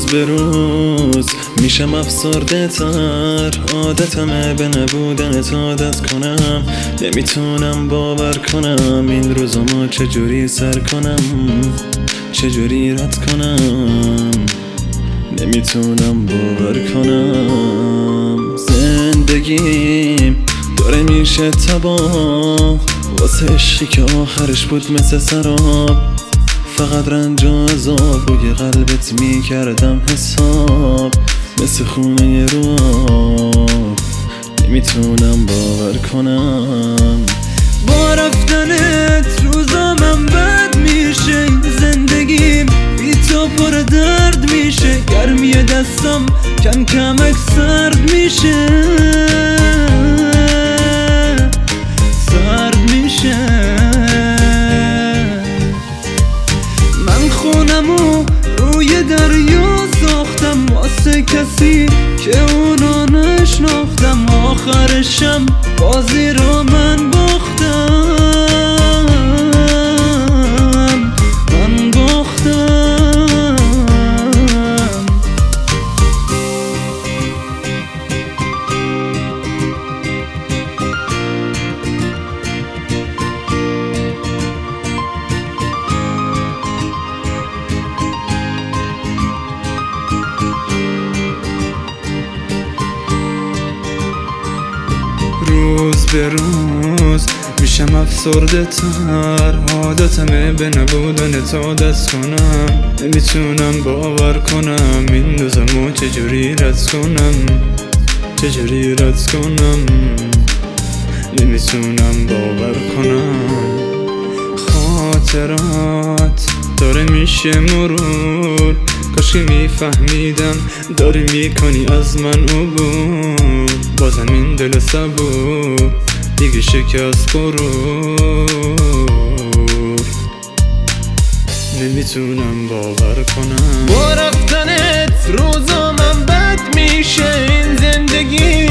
به روز میشم افسرده تر، عادتمه به نبودنت عادت کنم. نمیتونم باور کنم این روزامو چجوری سر کنم، چجوری رد کنم. نمیتونم باور کنم زندگیم داره میشه تباه، واسه عشقی که آخرش بود مثل سراب. فقط رنج و عذاب روی قلبت میکردم حساب، مثل خونه رو آب. نمیتونم باور کنم با رفتنت روزامم بد میشه، زندگیم بی تو پر درد میشه. گرمی دستم کم کمک سرد میشه، سرد میشه. من خونمو روی دریا ساختم واسه کسی که اونو نشناختم. آخرشم بازی رو من باختم، من باختم. روز به روز میشم افسرده تر، عادتمه به نبودنت عادت کنم. نمیتونم باور کنم این روزمو چجوری رد کنم، چجوری رد کنم. نمیتونم باور کنم خاطرات داره میشه مرور. کاش که میفهمیدم داری میکنی از من عبور. بازم این دل صبور دیگه شکست غرور. نمیتونم باور کنم با رفتنت روزامم بد میشه، این زندگی